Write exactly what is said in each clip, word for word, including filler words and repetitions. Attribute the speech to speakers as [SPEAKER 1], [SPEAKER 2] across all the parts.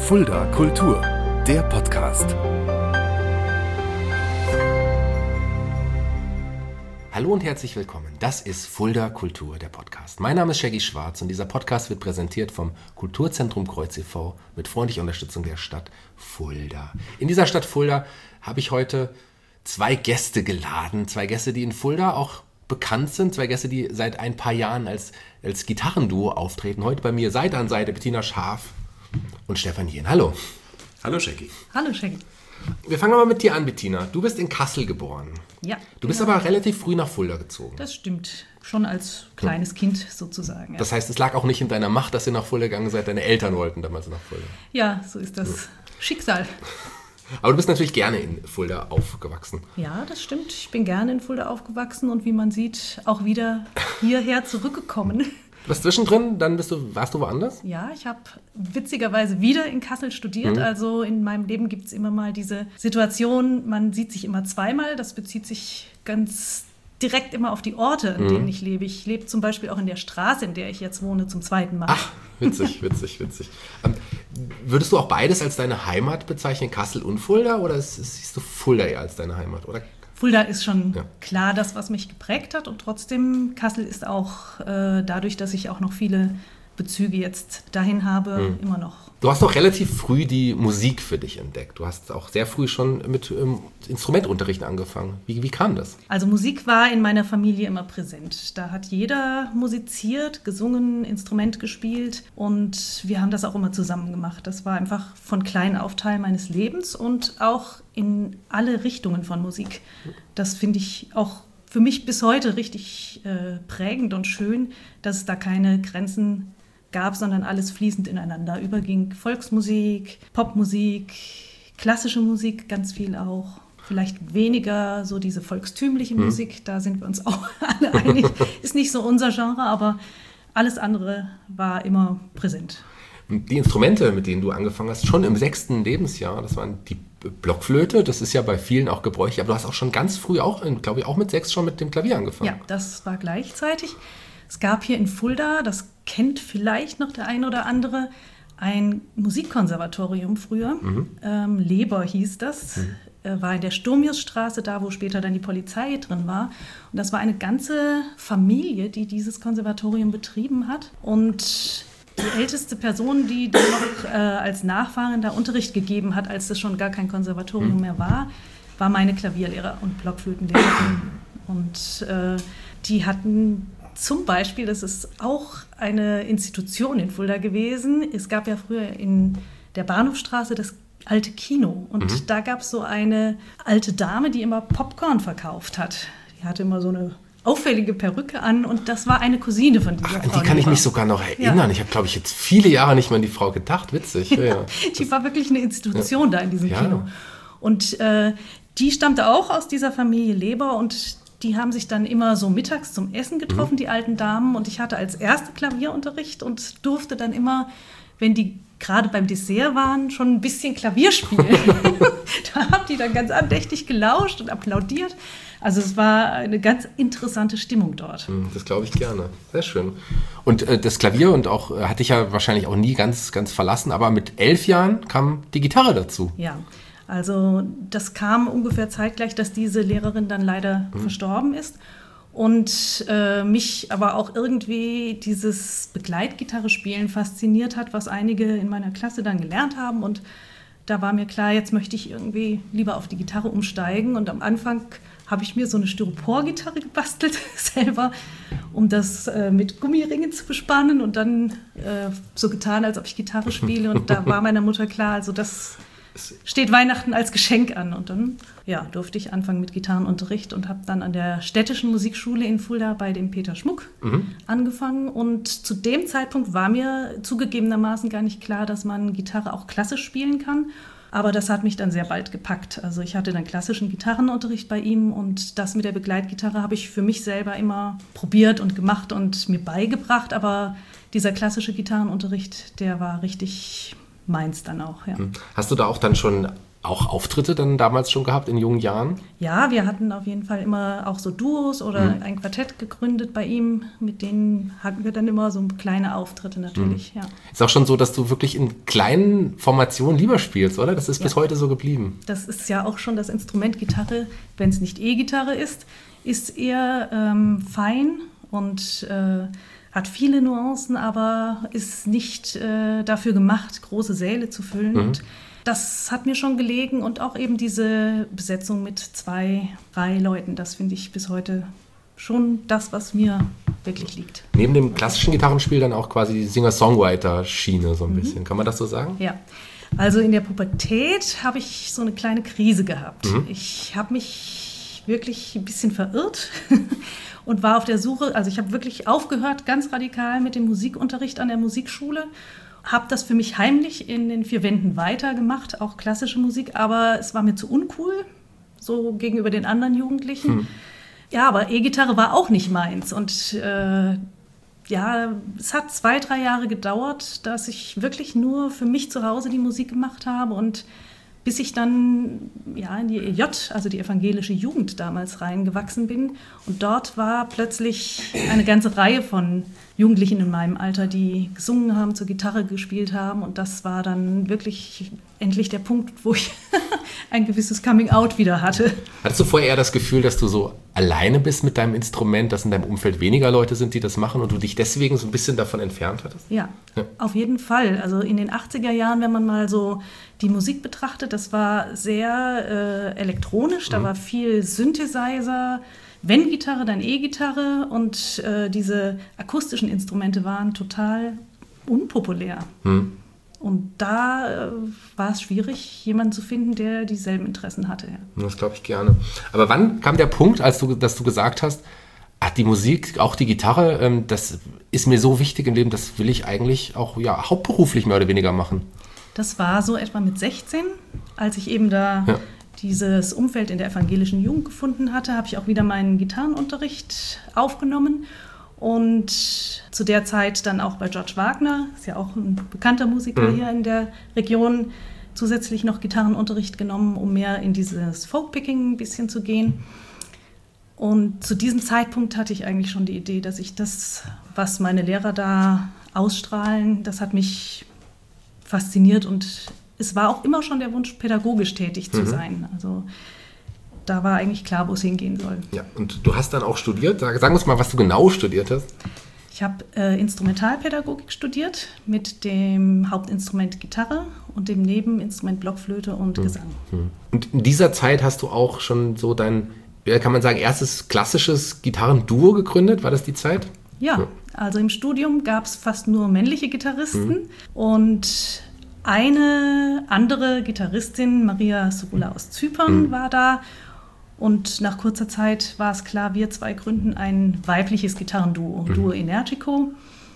[SPEAKER 1] Fulda Kultur, der Podcast.
[SPEAKER 2] Hallo und herzlich willkommen. Das ist Fulda Kultur, der Podcast. Mein Name ist Shaggy Schwarz und dieser Podcast wird präsentiert vom Kulturzentrum Kreuz e V mit freundlicher Unterstützung der Stadt Fulda. In dieser Stadt Fulda habe ich heute zwei Gäste geladen. Zwei Gäste, die in Fulda auch bekannt sind. Zwei Gäste, die seit ein paar Jahren als, als Gitarrenduo auftreten. Heute bei mir Seite an Seite Bettina Scharf und Stefan Jehn. Hallo.
[SPEAKER 3] Hallo Shaggy.
[SPEAKER 4] Hallo Shaggy.
[SPEAKER 2] Wir fangen mal mit dir an, Bettina. Du bist in Kassel geboren.
[SPEAKER 4] Ja.
[SPEAKER 2] Du bist
[SPEAKER 4] genau.
[SPEAKER 2] aber relativ früh nach Fulda gezogen.
[SPEAKER 4] Das stimmt. Schon als kleines ja. Kind sozusagen. Ja.
[SPEAKER 2] Das heißt, es lag auch nicht in deiner Macht, dass ihr nach Fulda gegangen seid. Deine Eltern wollten damals nach Fulda.
[SPEAKER 4] Ja, so ist das ja. Schicksal.
[SPEAKER 2] Aber du bist natürlich gerne in Fulda aufgewachsen.
[SPEAKER 4] Ja, das stimmt. Ich bin gerne in Fulda aufgewachsen und wie man sieht, auch wieder hierher zurückgekommen.
[SPEAKER 2] Du warst zwischendrin, dann bist du, warst du woanders?
[SPEAKER 4] Ja, ich habe witzigerweise wieder in Kassel studiert. Mhm. Also in meinem Leben gibt es immer mal diese Situation, man sieht sich immer zweimal. Das bezieht sich ganz direkt immer auf die Orte, an mhm. denen ich lebe. Ich lebe zum Beispiel auch in der Straße, in der ich jetzt wohne, zum zweiten Mal.
[SPEAKER 2] Ach, witzig, witzig, witzig. Ähm, würdest du auch beides als deine Heimat bezeichnen, Kassel und Fulda? Oder siehst du Fulda eher als deine Heimat? Oder?
[SPEAKER 4] Fulda ist schon
[SPEAKER 2] ja.
[SPEAKER 4] klar das, was mich geprägt hat. Und trotzdem, Kassel ist auch äh, dadurch, dass ich auch noch viele Bezüge jetzt dahin habe, mhm. immer noch.
[SPEAKER 2] Du hast doch relativ früh die Musik für dich entdeckt. Du hast auch sehr früh schon mit ähm, Instrumentunterricht angefangen. Wie, wie kam das?
[SPEAKER 4] Also Musik war in meiner Familie immer präsent. Da hat jeder musiziert, gesungen, Instrument gespielt und wir haben das auch immer zusammen gemacht. Das war einfach von klein auf Teil meines Lebens und auch in alle Richtungen von Musik. Das finde ich auch für mich bis heute richtig äh, prägend und schön, dass es da keine Grenzen gab, sondern alles fließend ineinander überging. Volksmusik, Popmusik, klassische Musik, ganz viel auch. Vielleicht weniger so diese volkstümliche mhm. Musik, da sind wir uns auch alle einig. Ist nicht so unser Genre, aber alles andere war immer präsent.
[SPEAKER 2] Die Instrumente, mit denen du angefangen hast, schon im sechsten Lebensjahr, das waren die Blockflöte, das ist ja bei vielen auch gebräuchlich, aber du hast auch schon ganz früh, auch, glaube ich, auch mit sechs schon mit dem Klavier angefangen.
[SPEAKER 4] Ja, das war gleichzeitig. Es gab hier in Fulda, das kennt vielleicht noch der eine oder andere, ein Musikkonservatorium früher. Mhm. Ähm, Leber hieß das. Mhm. Äh, war in der Sturmiusstraße, da wo später dann die Polizei drin war. Und das war eine ganze Familie, die dieses Konservatorium betrieben hat. Und die älteste Person, die dann noch äh, als Nachfahrin da Unterricht gegeben hat, als das schon gar kein Konservatorium mhm. mehr war, war meine Klavierlehrer und Blockflötenlehrerin. Und äh, die hatten zum Beispiel, das ist auch eine Institution in Fulda gewesen. Es gab ja früher in der Bahnhofstraße das alte Kino. Und mhm. da gab es so eine alte Dame, die immer Popcorn verkauft hat. Die hatte immer so eine auffällige Perücke an und das war eine Cousine von dieser
[SPEAKER 2] Ach,
[SPEAKER 4] Frau.
[SPEAKER 2] Die kann ich mich sogar noch erinnern. Ja. Ich habe, glaube ich, jetzt viele Jahre nicht mehr an die Frau gedacht. Witzig. Ja, ja.
[SPEAKER 4] Die war wirklich eine Institution ja. da in diesem
[SPEAKER 2] ja.
[SPEAKER 4] Kino. Und äh, die stammte auch aus dieser Familie Leber und die haben sich dann immer so mittags zum Essen getroffen, mhm. die alten Damen. Und ich hatte als erste Klavierunterricht und durfte dann immer, wenn die gerade beim Dessert waren, schon ein bisschen Klavier spielen. Da haben die dann ganz andächtig gelauscht und applaudiert. Also es war eine ganz interessante Stimmung dort.
[SPEAKER 2] Das glaube ich gerne. Sehr schön. Und äh, das Klavier und auch äh, hatte ich ja wahrscheinlich auch nie ganz, ganz verlassen, aber mit elf Jahren kam die Gitarre dazu.
[SPEAKER 4] Ja. Also das kam ungefähr zeitgleich, dass diese Lehrerin dann leider mhm. verstorben ist und äh, mich aber auch irgendwie dieses Begleitgitarre-Spielen fasziniert hat, was einige in meiner Klasse dann gelernt haben und da war mir klar, jetzt möchte ich irgendwie lieber auf die Gitarre umsteigen und am Anfang habe ich mir so eine Styropor-Gitarre gebastelt selber, um das äh, mit Gummiringen zu bespannen und dann äh, so getan, als ob ich Gitarre spiele und da war meiner Mutter klar, also das steht Weihnachten als Geschenk an. Und dann ja, durfte ich anfangen mit Gitarrenunterricht und habe dann an der städtischen Musikschule in Fulda bei dem Peter Schmuck mhm. angefangen. Und zu dem Zeitpunkt war mir zugegebenermaßen gar nicht klar, dass man Gitarre auch klassisch spielen kann. Aber das hat mich dann sehr bald gepackt. Also ich hatte dann klassischen Gitarrenunterricht bei ihm und das mit der Begleitgitarre habe ich für mich selber immer probiert und gemacht und mir beigebracht. Aber dieser klassische Gitarrenunterricht, der war richtig meins dann auch, ja.
[SPEAKER 2] Hast du da auch dann schon auch Auftritte dann damals schon gehabt in jungen Jahren?
[SPEAKER 4] Ja, wir hatten auf jeden Fall immer auch so Duos oder mhm. ein Quartett gegründet bei ihm. Mit denen hatten wir dann immer so kleine Auftritte natürlich, mhm. ja.
[SPEAKER 2] Ist auch schon so, dass du wirklich in kleinen Formationen lieber spielst, oder? Das ist ja. bis heute so geblieben.
[SPEAKER 4] Das ist ja auch schon das Instrument Gitarre, wenn es nicht E-Gitarre ist, ist eher ähm, fein und äh, hat viele Nuancen, aber ist nicht äh, dafür gemacht, große Säle zu füllen. Mhm. Und das hat mir schon gelegen und auch eben diese Besetzung mit zwei, drei Leuten, das finde ich bis heute schon das, was mir wirklich liegt.
[SPEAKER 2] Neben dem klassischen Gitarrenspiel dann auch quasi die Singer-Songwriter-Schiene so ein mhm. bisschen. Kann man das so sagen?
[SPEAKER 4] Ja. Also in der Pubertät habe ich so eine kleine Krise gehabt. Mhm. Ich habe mich wirklich ein bisschen verirrt und war auf der Suche, also ich habe wirklich aufgehört ganz radikal mit dem Musikunterricht an der Musikschule, habe das für mich heimlich in den vier Wänden weitergemacht, auch klassische Musik, aber es war mir zu uncool, so gegenüber den anderen Jugendlichen. Hm. Ja, aber E-Gitarre war auch nicht meins und äh, ja, es hat zwei, drei Jahre gedauert, dass ich wirklich nur für mich zu Hause die Musik gemacht habe und bis ich dann ja, in die E J, also die evangelische Jugend damals reingewachsen bin. Und dort war plötzlich eine ganze Reihe von Jugendlichen in meinem Alter, die gesungen haben, zur Gitarre gespielt haben. Und das war dann wirklich endlich der Punkt, wo ich ein gewisses Coming-out wieder hatte.
[SPEAKER 2] Hattest du vorher eher das Gefühl, dass du so alleine bist mit deinem Instrument, dass in deinem Umfeld weniger Leute sind, die das machen und du dich deswegen so ein bisschen davon entfernt hattest?
[SPEAKER 4] Ja, ja. Auf jeden Fall. Also in den achtziger Jahren, wenn man mal so die Musik betrachtet, das war sehr äh, elektronisch, da mhm. war viel Synthesizer, wenn Gitarre, dann E-Gitarre und äh, diese akustischen Instrumente waren total unpopulär. Mhm. Und da äh, war es schwierig, jemanden zu finden, der dieselben Interessen hatte. Ja.
[SPEAKER 2] Das glaube ich gerne. Aber wann kam der Punkt, als du, dass du gesagt hast, ach, die Musik, auch die Gitarre, ähm, das ist mir so wichtig im Leben, das will ich eigentlich auch ja, hauptberuflich mehr oder weniger machen?
[SPEAKER 4] Das war so etwa mit sechzehn, als ich eben da ja. dieses Umfeld in der evangelischen Jugend gefunden hatte, habe ich auch wieder meinen Gitarrenunterricht aufgenommen. Und zu der Zeit dann auch bei George Wagner, ist ja auch ein bekannter Musiker mhm. hier in der Region, zusätzlich noch Gitarrenunterricht genommen, um mehr in dieses Folkpicking ein bisschen zu gehen. Und zu diesem Zeitpunkt hatte ich eigentlich schon die Idee, dass ich das, was meine Lehrer da ausstrahlen, das hat mich fasziniert und es war auch immer schon der Wunsch, pädagogisch tätig zu mhm. sein. Also da war eigentlich klar, wo es hingehen soll.
[SPEAKER 2] Ja, und du hast dann auch studiert. Sag, sag uns mal, was du genau studiert hast.
[SPEAKER 4] Ich habe äh, Instrumentalpädagogik studiert mit dem Hauptinstrument Gitarre und dem Nebeninstrument Blockflöte und mhm. Gesang.
[SPEAKER 2] Und in dieser Zeit hast du auch schon so dein, kann man sagen, erstes klassisches Gitarrenduo gegründet? War das die Zeit?
[SPEAKER 4] Ja, ja. Also im Studium gab es fast nur männliche Gitarristen mhm. und eine andere Gitarristin, Maria Surula aus Zypern, mhm. war da. Und nach kurzer Zeit war es klar, wir zwei gründen ein weibliches Gitarrenduo, mhm. Duo Energico.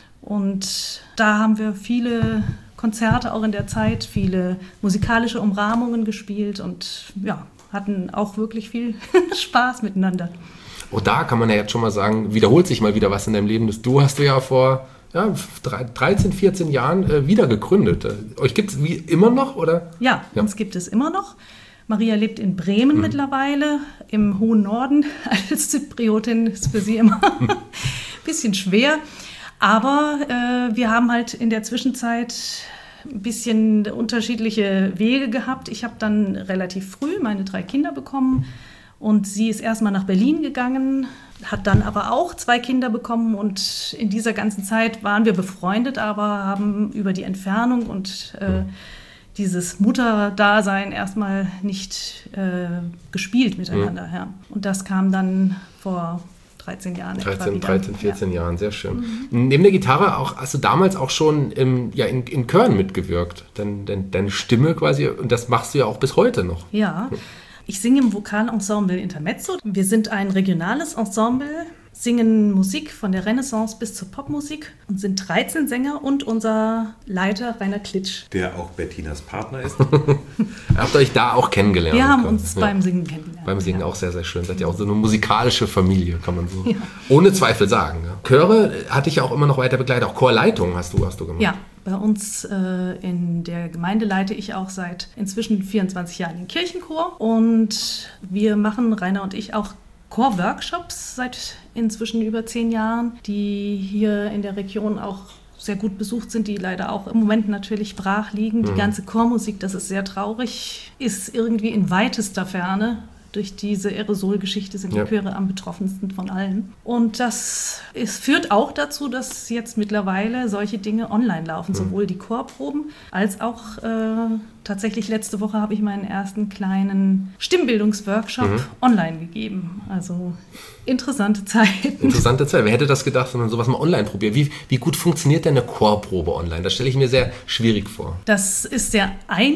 [SPEAKER 4] Und da haben wir viele Konzerte auch in der Zeit, viele musikalische Umrahmungen gespielt und ja, hatten auch wirklich viel Spaß miteinander.
[SPEAKER 2] Auch da kann man ja jetzt schon mal sagen, wiederholt sich mal wieder was in deinem Leben. Das Duo hast du ja vor ja, dreizehn, vierzehn Jahren äh, wieder gegründet. Äh, euch gibt es wie immer noch, oder?
[SPEAKER 4] Ja, ja, uns gibt es immer noch. Maria lebt in Bremen mhm. mittlerweile, im hohen Norden. Als Zypriotin ist für sie immer ein bisschen schwer. Aber äh, wir haben halt in der Zwischenzeit ein bisschen unterschiedliche Wege gehabt. Ich habe dann relativ früh meine drei Kinder bekommen und sie ist erstmal nach Berlin gegangen, hat dann aber auch zwei Kinder bekommen und in dieser ganzen Zeit waren wir befreundet, aber haben über die Entfernung und äh, dieses Mutterdasein erstmal nicht äh, gespielt miteinander. Mhm. Ja. Und das kam dann vor dreizehn Jahren etwa
[SPEAKER 2] dreizehn,
[SPEAKER 4] wieder.
[SPEAKER 2] dreizehn, vierzehn ja. Jahren, sehr schön. Mhm. Neben der Gitarre auch, hast du damals auch schon im, ja, in, in Chören mitgewirkt. Dein, dein, deine Stimme quasi, und das machst du ja auch bis heute noch.
[SPEAKER 4] Ja, ich singe im Vokalensemble Intermezzo. Wir sind ein regionales Ensemble, singen Musik von der Renaissance bis zur Popmusik und sind dreizehn Sänger und unser Leiter Rainer Klitsch.
[SPEAKER 3] Der auch Bettinas Partner ist.
[SPEAKER 2] Habt ihr euch da auch kennengelernt?
[SPEAKER 4] Wir haben uns ja. beim Singen kennengelernt.
[SPEAKER 2] Beim Singen ja. auch sehr, sehr schön. Seid ihr auch so eine musikalische Familie, kann man so ja. ohne Zweifel sagen. Ja. Chöre hatte ich ja auch immer noch weiter begleitet. Auch Chorleitung hast du, hast du gemacht.
[SPEAKER 4] Ja, Bei uns äh, in der Gemeinde leite ich auch seit inzwischen vierundzwanzig Jahren den Kirchenchor. Und wir machen, Rainer und ich, auch Chorworkshops seit inzwischen über zehn Jahren, die hier in der Region auch sehr gut besucht sind, die leider auch im Moment natürlich brach liegen. Die ganze Chormusik, das ist sehr traurig, ist irgendwie in weitester Ferne. Durch diese Aerosolgeschichte sind
[SPEAKER 2] Ja.
[SPEAKER 4] die Chöre am betroffensten von allen. Und das ist, führt auch dazu, dass jetzt mittlerweile solche Dinge online laufen, sowohl die Chorproben als auch äh, tatsächlich letzte Woche habe ich meinen ersten kleinen Stimmbildungsworkshop
[SPEAKER 2] Mhm.
[SPEAKER 4] online gegeben. Also interessante Zeiten.
[SPEAKER 2] Interessante Zeit. Wer hätte das gedacht, wenn man sowas mal online probiert? Wie, wie gut funktioniert denn eine Chorprobe online? Das stelle ich mir sehr schwierig vor.
[SPEAKER 4] Das ist sehr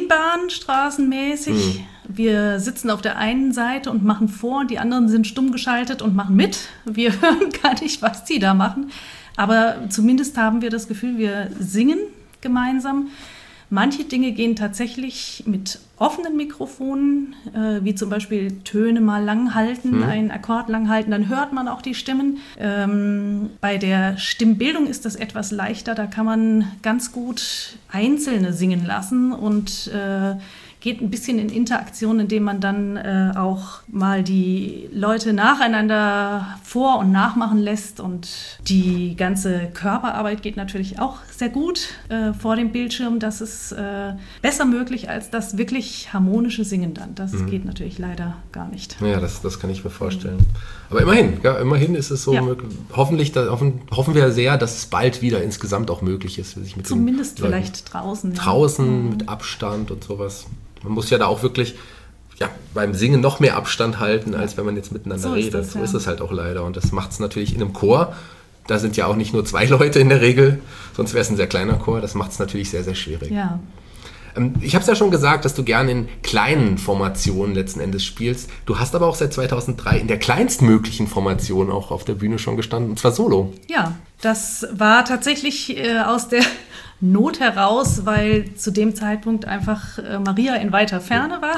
[SPEAKER 4] einbahnstraßenmäßig.
[SPEAKER 2] Mhm.
[SPEAKER 4] Wir sitzen auf der einen Seite und machen vor, die anderen sind stumm geschaltet und machen mit. Wir hören gar nicht, was die da machen. Aber zumindest haben wir das Gefühl, wir singen gemeinsam. Manche Dinge gehen tatsächlich mit offenen Mikrofonen, äh, wie zum Beispiel Töne mal lang halten,
[SPEAKER 2] Mhm.
[SPEAKER 4] einen Akkord lang halten, dann hört man auch die Stimmen. Ähm, bei der Stimmbildung ist das etwas leichter, da kann man ganz gut Einzelne singen lassen und äh, geht ein bisschen in Interaktion, indem man dann äh, auch mal die Leute nacheinander vor- und nachmachen lässt. Und die ganze Körperarbeit geht natürlich auch sehr gut äh, vor dem Bildschirm. Das ist äh, besser möglich als das wirklich harmonische Singen dann. Das
[SPEAKER 2] Mhm.
[SPEAKER 4] geht natürlich leider gar nicht.
[SPEAKER 2] Ja, das, das kann ich mir vorstellen. Aber immerhin, ja, immerhin ist es so
[SPEAKER 4] Ja.
[SPEAKER 2] möglich. Hoffentlich, da, hoffen, hoffen wir sehr, dass es bald wieder insgesamt auch möglich ist, sich mit den
[SPEAKER 4] Zumindest
[SPEAKER 2] Leuten
[SPEAKER 4] vielleicht draußen. ja.
[SPEAKER 2] draußen mit Abstand und sowas. Man muss ja da auch wirklich ja, beim Singen noch mehr Abstand halten, als wenn man jetzt miteinander
[SPEAKER 4] So ist
[SPEAKER 2] redet.
[SPEAKER 4] das,
[SPEAKER 2] so
[SPEAKER 4] ja.
[SPEAKER 2] ist es halt auch leider. Und das macht es natürlich in einem Chor. Da sind ja auch nicht nur zwei Leute in der Regel, sonst wäre es ein sehr kleiner Chor. Das macht es natürlich sehr, sehr schwierig.
[SPEAKER 4] Ja.
[SPEAKER 2] Ähm, Ich habe es ja schon gesagt, dass du gerne in kleinen Formationen letzten Endes spielst. Du hast aber auch seit zweitausenddrei in der kleinstmöglichen Formation auch auf der Bühne schon gestanden, und zwar solo.
[SPEAKER 4] Ja, das war tatsächlich äh, aus der Not heraus, weil zu dem Zeitpunkt einfach äh, Maria in weiter Ferne war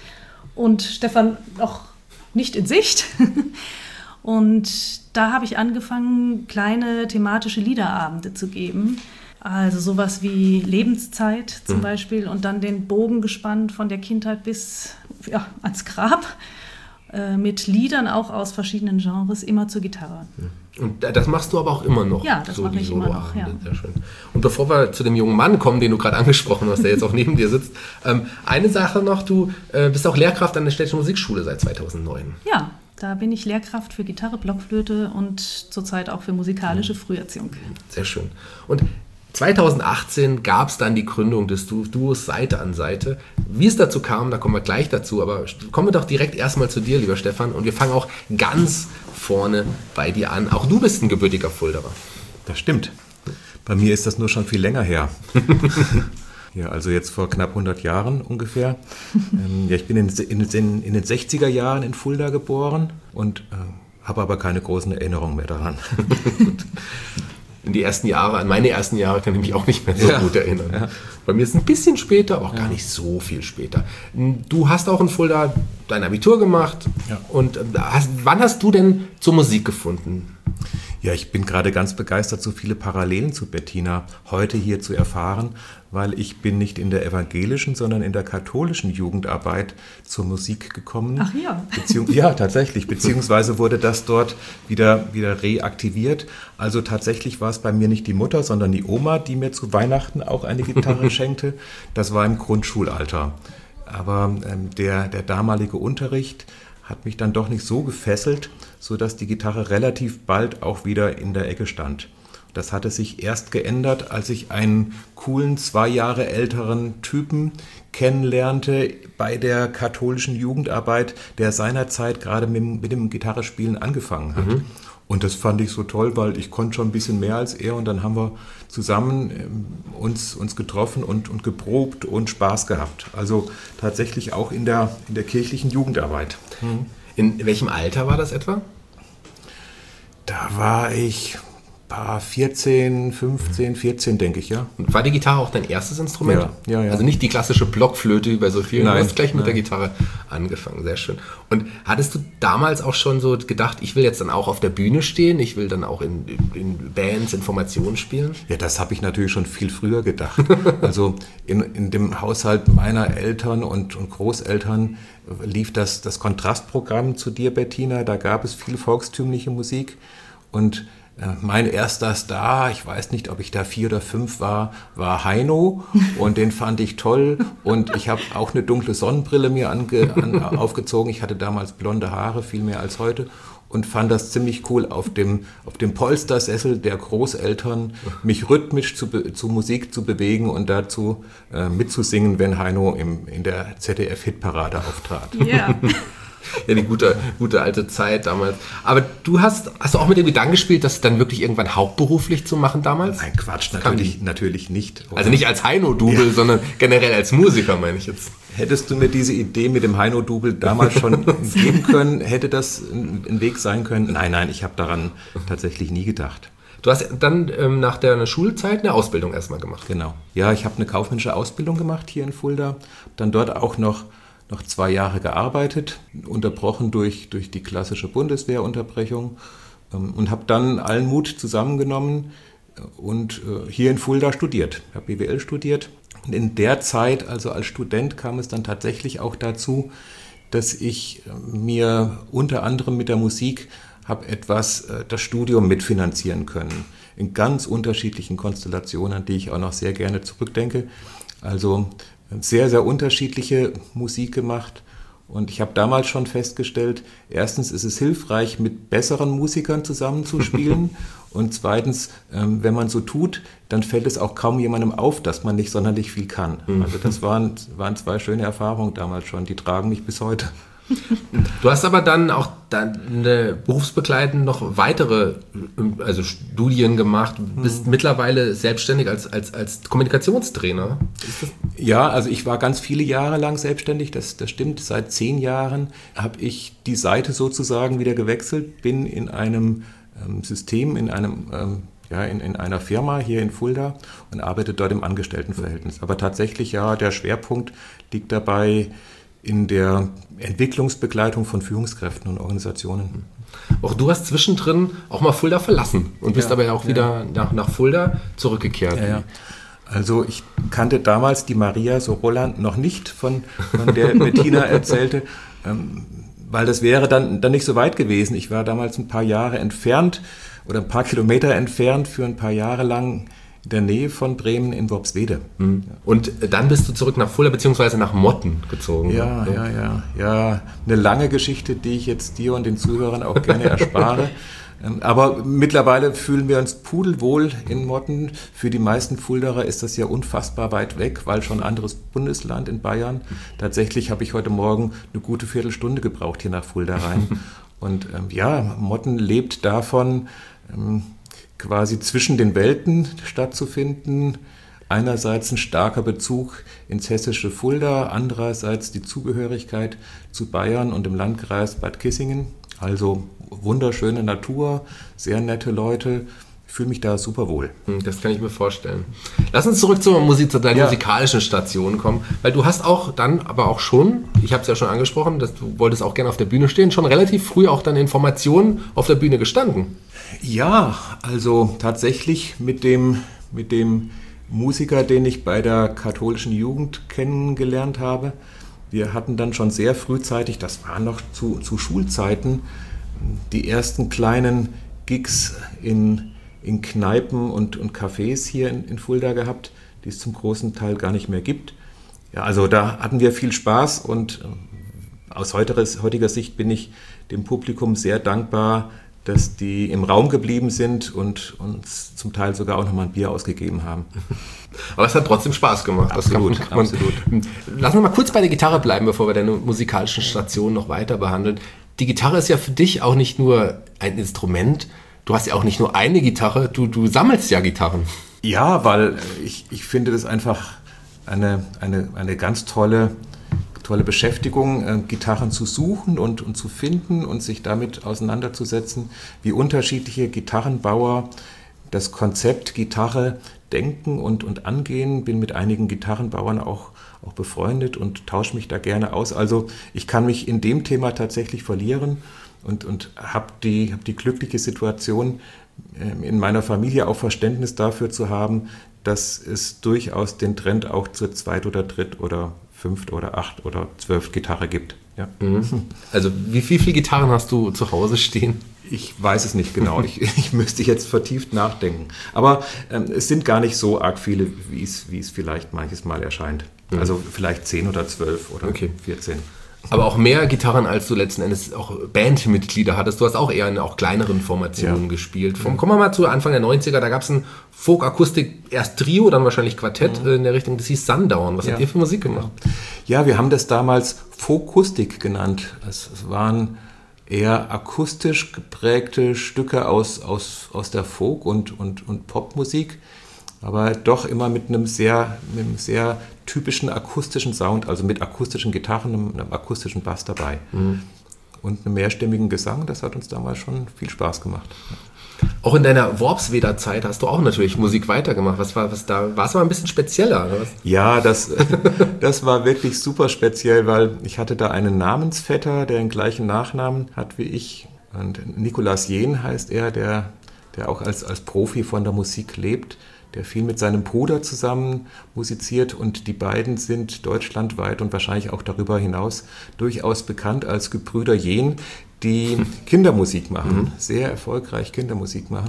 [SPEAKER 4] und Stefan noch nicht in Sicht. Und da habe ich angefangen, kleine thematische Liederabende zu geben. Also sowas wie Lebenszeit zum
[SPEAKER 2] Mhm.
[SPEAKER 4] Beispiel und dann den Bogen gespannt von der Kindheit bis ja, ans Grab. Äh, mit Liedern auch aus verschiedenen Genres, immer zur Gitarre.
[SPEAKER 2] Und das machst du aber auch immer noch.
[SPEAKER 4] Ja, das mache
[SPEAKER 2] die
[SPEAKER 4] ich immer noch,
[SPEAKER 2] Soloabende.
[SPEAKER 4] ja.
[SPEAKER 2] Sehr schön. Und bevor wir zu dem jungen Mann kommen, den du gerade angesprochen hast, der jetzt auch neben dir sitzt, ähm, eine Sache noch, du äh, bist auch Lehrkraft an der Städtischen Musikschule seit zweitausendneun.
[SPEAKER 4] Ja, da bin ich Lehrkraft für Gitarre, Blockflöte und zurzeit auch für musikalische Früherziehung.
[SPEAKER 2] Sehr schön. Und zweitausendachtzehn gab es dann die Gründung des Du- Duos Seite an Seite. Wie es dazu kam, da kommen wir gleich dazu, aber kommen wir doch direkt erstmal zu dir, lieber Stefan, und wir fangen auch ganz vorne bei dir an. Auch du bist ein gebürtiger Fulderer.
[SPEAKER 3] Das stimmt. Bei mir ist das nur schon viel länger her. Ja, also jetzt vor knapp hundert Jahren ungefähr. Ähm, ja, ich bin in, in, in, in den sechziger Jahren in Fulda geboren und äh, habe aber keine großen Erinnerungen mehr daran.
[SPEAKER 2] In die ersten Jahre, an meine ersten Jahre kann ich mich auch nicht mehr so
[SPEAKER 3] Ja.
[SPEAKER 2] gut erinnern.
[SPEAKER 3] Ja.
[SPEAKER 2] Bei mir ist es ein bisschen später, aber auch gar nicht so viel später. Du hast auch in Fulda dein Abitur gemacht.
[SPEAKER 3] Ja.
[SPEAKER 2] Und äh, hast, wann hast du denn zur Musik gefunden?
[SPEAKER 3] Ja, ich bin gerade ganz begeistert, so viele Parallelen zu Bettina heute hier zu erfahren, weil ich bin nicht in der evangelischen, sondern in der katholischen Jugendarbeit zur Musik gekommen.
[SPEAKER 4] Ach ja.
[SPEAKER 3] Beziehung, ja, tatsächlich. Beziehungsweise wurde das dort wieder, wieder reaktiviert. Also tatsächlich war es bei mir nicht die Mutter, sondern die Oma, die mir zu Weihnachten auch eine Gitarre schenkte. Das war im Grundschulalter. Aber ähm, der, der damalige Unterricht hat mich dann doch nicht so gefesselt, sodass die Gitarre relativ bald auch wieder in der Ecke stand. Das hatte sich erst geändert, als ich einen coolen, zwei Jahre älteren Typen kennenlernte bei der katholischen Jugendarbeit, der seinerzeit gerade mit, mit dem Gitarrespielen angefangen hat. Mhm. Und das fand ich so toll, weil ich konnte schon ein bisschen mehr als er und dann haben wir zusammen ähm, uns, uns getroffen und, und geprobt und Spaß gehabt. Also tatsächlich auch in der, in der kirchlichen Jugendarbeit.
[SPEAKER 2] In welchem Alter war das etwa?
[SPEAKER 3] Da war ich vierzehn, fünfzehn, vierzehn, denke ich, ja.
[SPEAKER 2] Und war die Gitarre auch dein erstes Instrument?
[SPEAKER 3] Ja, ja, ja.
[SPEAKER 2] Also nicht die klassische Blockflöte wie bei so vielen,
[SPEAKER 3] Nein,
[SPEAKER 2] du hast gleich mit
[SPEAKER 3] nein.
[SPEAKER 2] der Gitarre angefangen, sehr schön. Und hattest du damals auch schon so gedacht, ich will jetzt dann auch auf der Bühne stehen, ich will dann auch in, in Bands, in Formationen spielen?
[SPEAKER 3] Ja, das habe ich natürlich schon viel früher gedacht. Also in, in dem Haushalt meiner Eltern und, und Großeltern lief das, das Kontrastprogramm zu dir, Bettina. Da gab es viel volkstümliche Musik und mein erster Star, ich weiß nicht, ob ich da vier oder fünf war, war Heino und den fand ich toll und ich habe auch eine dunkle Sonnenbrille mir ange, an, aufgezogen. Ich hatte damals blonde Haare, viel mehr als heute und fand das ziemlich cool, auf dem, auf dem Polstersessel der Großeltern mich rhythmisch zu, zu Musik zu bewegen und dazu äh, mitzusingen, wenn Heino im, in der Z D F-Hitparade auftrat.
[SPEAKER 4] Ja.
[SPEAKER 2] Ja, die gute, gute alte Zeit damals. Aber du hast, hast du auch mit dem Gedanken gespielt, das dann wirklich irgendwann hauptberuflich zu machen damals?
[SPEAKER 3] Nein, Quatsch, natürlich, natürlich nicht.
[SPEAKER 2] Also nicht als Heino-Double, ja. sondern generell als Musiker, meine ich jetzt.
[SPEAKER 3] Hättest du mir diese Idee mit dem Heino-Double damals schon geben können, hätte das ein Weg sein können? Nein, nein, ich habe daran tatsächlich nie gedacht.
[SPEAKER 2] Du hast dann ähm, nach der Schulzeit eine Ausbildung erstmal gemacht.
[SPEAKER 3] Genau. Ja, ich habe eine kaufmännische Ausbildung gemacht hier in Fulda, dann dort auch noch noch zwei Jahre gearbeitet, unterbrochen durch, durch die klassische Bundeswehrunterbrechung ähm, und habe dann allen Mut zusammengenommen und äh, hier in Fulda studiert. Ich habe B W L studiert und in der Zeit, also als Student, kam es dann tatsächlich auch dazu, dass ich äh, mir unter anderem mit der Musik habe etwas äh, das Studium mitfinanzieren können. In ganz unterschiedlichen Konstellationen, an die ich auch noch sehr gerne zurückdenke. Also sehr, sehr unterschiedliche Musik gemacht und ich habe damals schon festgestellt, erstens ist es hilfreich, mit besseren Musikern zusammenzuspielen und zweitens, ähm, wenn man so tut, dann fällt es auch kaum jemandem auf, dass man nicht sonderlich viel kann. Also das waren, waren zwei schöne Erfahrungen damals schon, die tragen mich bis heute.
[SPEAKER 2] Du hast aber dann auch deine berufsbegleitend noch weitere also Studien gemacht, bist hm. mittlerweile selbstständig als, als, als Kommunikationstrainer. Ist das?
[SPEAKER 3] Ja, also ich war ganz viele Jahre lang selbstständig, das, das stimmt. Seit zehn Jahren habe ich die Seite sozusagen wieder gewechselt, bin in einem ähm, System, in einem ähm, ja, in, in einer Firma hier in Fulda und arbeite dort im Angestelltenverhältnis. Aber tatsächlich, ja, der Schwerpunkt liegt dabei in der Entwicklungsbegleitung von Führungskräften und Organisationen.
[SPEAKER 2] Auch du hast zwischendrin auch mal Fulda verlassen und bist
[SPEAKER 3] ja,
[SPEAKER 2] aber ja auch wieder ja. nach, nach Fulda zurückgekehrt.
[SPEAKER 3] Ja, ja. Also ich kannte damals die Maria Soroland noch nicht, von, von der Bettina erzählte, ähm, weil das wäre dann, dann nicht so weit gewesen. Ich war damals ein paar Jahre entfernt oder ein paar Kilometer entfernt für ein paar Jahre lang in der Nähe von Bremen in Worpswede.
[SPEAKER 2] Mhm. Und dann bist du zurück nach Fulda beziehungsweise nach Motten gezogen.
[SPEAKER 3] Ja, ja, ja, ja. Eine lange Geschichte, die ich jetzt dir und den Zuhörern auch gerne erspare. Aber mittlerweile fühlen wir uns pudelwohl in Motten. Für die meisten Fuldaer ist das ja unfassbar weit weg, weil schon ein anderes Bundesland in Bayern. Tatsächlich habe ich heute Morgen eine gute Viertelstunde gebraucht hier nach Fulda rein. Und ähm, ja, Motten lebt davon, ähm, quasi zwischen den Welten stattzufinden. Einerseits ein starker Bezug ins hessische Fulda, andererseits die Zugehörigkeit zu Bayern und dem Landkreis Bad Kissingen. Also wunderschöne Natur, sehr nette Leute. Ich fühle mich da super wohl.
[SPEAKER 2] Das kann ich mir vorstellen. Lass uns zurück zur Musik, zu deiner
[SPEAKER 3] ja.
[SPEAKER 2] musikalischen Station kommen. Weil du hast auch dann, aber auch schon, ich habe es ja schon angesprochen, dass du wolltest auch gerne auf der Bühne stehen, schon relativ früh auch dann in Formationen auf der Bühne gestanden.
[SPEAKER 3] Ja, also tatsächlich mit dem, mit dem Musiker, den ich bei der katholischen Jugend kennengelernt habe. Wir hatten dann schon sehr frühzeitig, das war noch zu, zu Schulzeiten, die ersten kleinen Gigs in, in Kneipen und, und Cafés hier in, in Fulda gehabt, die es zum großen Teil gar nicht mehr gibt. Ja, also da hatten wir viel Spaß und aus heutiger, heutiger Sicht bin ich dem Publikum sehr dankbar, dass die im Raum geblieben sind und uns zum Teil sogar auch nochmal ein Bier ausgegeben haben.
[SPEAKER 2] Aber es hat trotzdem Spaß gemacht.
[SPEAKER 3] Absolut,
[SPEAKER 2] das kann man, absolut. Lass uns mal kurz bei der Gitarre bleiben, bevor wir deine musikalischen Stationen noch weiter behandeln. Die Gitarre ist ja für dich auch nicht nur ein Instrument, du hast ja auch nicht nur eine Gitarre, du, du sammelst ja Gitarren.
[SPEAKER 3] Ja, weil ich, ich finde das einfach eine, eine, eine ganz tolle, tolle Beschäftigung, äh, Gitarren zu suchen und, und zu finden und sich damit auseinanderzusetzen, wie unterschiedliche Gitarrenbauer das Konzept Gitarre denken und, und angehen. Bin mit einigen Gitarrenbauern auch, auch befreundet und tausche mich da gerne aus. Also ich kann mich in dem Thema tatsächlich verlieren und, und habe die, hab die glückliche Situation, in meiner Familie auch Verständnis dafür zu haben, dass es durchaus den Trend auch zur Zweit- oder Dritt- oder Fünft- oder Acht- oder Zwölf Gitarre gibt. Ja.
[SPEAKER 2] Also wie, wie viele Gitarren hast du zu Hause stehen?
[SPEAKER 3] Ich weiß es nicht genau. Ich, ich müsste jetzt vertieft nachdenken. Aber ähm, es sind gar nicht so arg viele, wie es, wie es vielleicht manches Mal erscheint. Mhm. Also vielleicht zehn oder zwölf oder okay. vierzehn.
[SPEAKER 2] Aber auch mehr Gitarren, als du letzten Endes auch Bandmitglieder hattest. Du hast auch eher in auch kleineren Formationen ja. gespielt. Vom, kommen wir mal zu Anfang der neunziger, da gab es ein Folk-Akustik, erst Trio, dann wahrscheinlich Quartett mhm. in der Richtung, das hieß Sundown. Was ja. habt ihr für Musik gemacht?
[SPEAKER 3] Ja, wir haben das damals Folkustik genannt. Es, es waren eher akustisch geprägte Stücke aus, aus, aus der Folk- und, und, und Popmusik, aber doch immer mit einem sehr, mit einem sehr typischen akustischen Sound, also mit akustischen Gitarren, einem, einem akustischen Bass dabei. Mhm. Und einem mehrstimmigen Gesang, das hat uns damals schon viel Spaß gemacht.
[SPEAKER 2] Auch in deiner Worpsweder-Zeit hast du auch natürlich Musik weitergemacht. Was war, was da, war es aber ein bisschen spezieller, oder was?
[SPEAKER 3] Ja, das, das war wirklich super speziell, weil ich hatte da einen Namensvetter, der den gleichen Nachnamen hat wie ich. Und Nikolaus Jehn heißt er, der, der auch als, als Profi von der Musik lebt, der viel mit seinem Bruder zusammen musiziert und die beiden sind deutschlandweit und wahrscheinlich auch darüber hinaus durchaus bekannt als Gebrüder Jehn, die Kindermusik machen, mhm. sehr erfolgreich Kindermusik machen.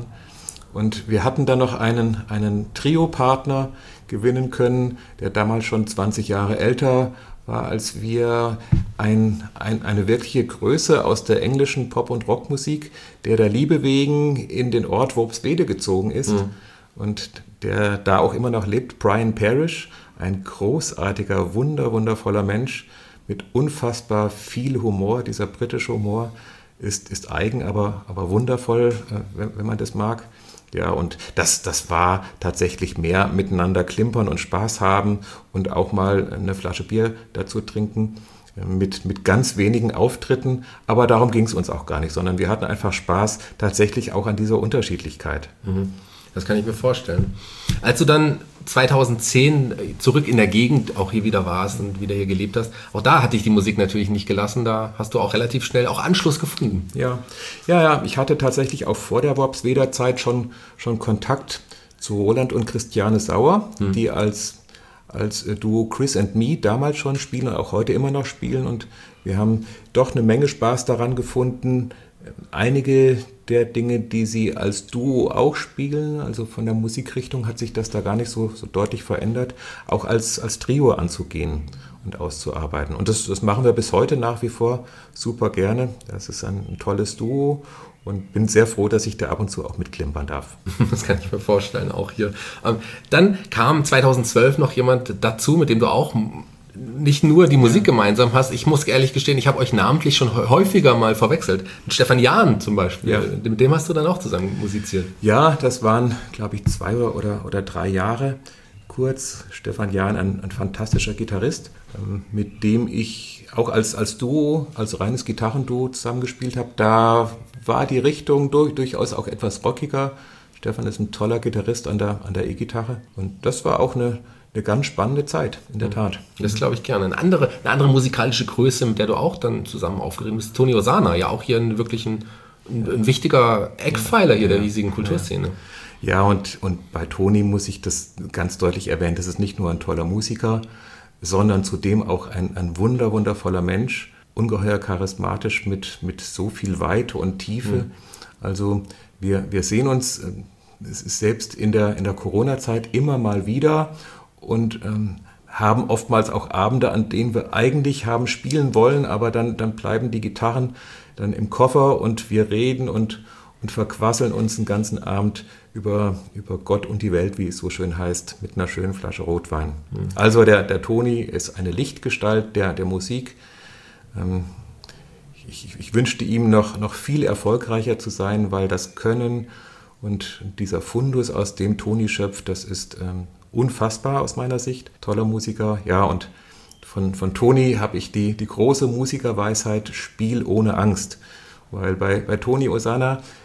[SPEAKER 3] Und wir hatten dann noch einen, einen Trio-Partner gewinnen können, der damals schon zwanzig Jahre älter war als wir, ein, ein, eine wirkliche Größe aus der englischen Pop- und Rockmusik, der der Liebe wegen in den Ort Worpswede gezogen ist. Mhm. Und der da auch immer noch lebt, Brian Parrish, ein großartiger, wunder, wundervoller Mensch mit unfassbar viel Humor. Dieser britische Humor ist, ist eigen, aber, aber wundervoll, äh, wenn, wenn man das mag. Ja, und das, das war tatsächlich mehr miteinander klimpern und Spaß haben und auch mal eine Flasche Bier dazu trinken. Mit, mit ganz wenigen Auftritten, aber darum ging es uns auch gar nicht, sondern wir hatten einfach Spaß tatsächlich auch an dieser Unterschiedlichkeit.
[SPEAKER 2] Mhm. Das kann ich mir vorstellen. Als du dann zweitausendzehn zurück in der Gegend auch hier wieder warst und wieder hier gelebt hast, auch da hat dich die Musik natürlich nicht gelassen, da hast du auch relativ schnell auch Anschluss gefunden.
[SPEAKER 3] Ja, ja, ja. Ich hatte tatsächlich auch vor der Worpsweder-Zeit schon, schon Kontakt zu Roland und Christiane Sauer, hm. die als, als Duo Chris and Me damals schon spielen und auch heute immer noch spielen und wir haben doch eine Menge Spaß daran gefunden, einige der Dinge, die sie als Duo auch spielen, also von der Musikrichtung hat sich das da gar nicht so, so deutlich verändert, auch als, als Trio anzugehen und auszuarbeiten. Und das, das machen wir bis heute nach wie vor super gerne. Das ist ein, ein tolles Duo und bin sehr froh, dass ich da ab und zu auch mitklimpern darf.
[SPEAKER 2] Das kann ich mir vorstellen, auch hier. Dann kam zweitausendzwölf noch jemand dazu, mit dem du auch nicht nur die Musik ja. gemeinsam hast. Ich muss ehrlich gestehen, ich habe euch namentlich schon häufiger mal verwechselt. Stefan Jahn zum Beispiel, ja. mit dem hast du dann auch zusammen musiziert.
[SPEAKER 3] Ja, das waren, glaube ich, zwei oder, oder drei Jahre kurz. Stefan Jahn, ein, ein fantastischer Gitarrist, mit dem ich auch als, als Duo, als reines Gitarrenduo zusammengespielt habe. Da war die Richtung durch, durchaus auch etwas rockiger. Stefan ist ein toller Gitarrist an der, an der E-Gitarre. Und das war auch eine Eine ganz spannende Zeit, in der Tat.
[SPEAKER 2] Das glaube ich gerne. Eine andere, eine andere musikalische Größe, mit der du auch dann zusammen aufgeregt bist, Toni Osana, ja auch hier ein wirklich ein, ein, ein wichtiger Eckpfeiler hier ja, der hiesigen Kulturszene.
[SPEAKER 3] Ja, ja und, und bei Toni muss ich das ganz deutlich erwähnen, das ist nicht nur ein toller Musiker, sondern zudem auch ein, ein wunder, wundervoller Mensch, ungeheuer charismatisch mit, mit so viel Weite und Tiefe. Mhm. Also wir, wir sehen uns, es ist selbst in der, in der Corona-Zeit immer mal wieder und ähm, haben oftmals auch Abende, an denen wir eigentlich haben spielen wollen, aber dann, dann bleiben die Gitarren dann im Koffer und wir reden und, und verquasseln uns den ganzen Abend über, über Gott und die Welt, wie es so schön heißt, mit einer schönen Flasche Rotwein. Mhm. Also der, der Toni ist eine Lichtgestalt der, der Musik. Ähm, ich, ich wünschte ihm noch, noch viel erfolgreicher zu sein, weil das Können und dieser Fundus, aus dem Toni schöpft, das ist ähm, unfassbar aus meiner Sicht. Toller Musiker. Ja, und von, von Toni habe ich die, die große Musikerweisheit, Spiel ohne Angst. Weil bei, bei Toni Osana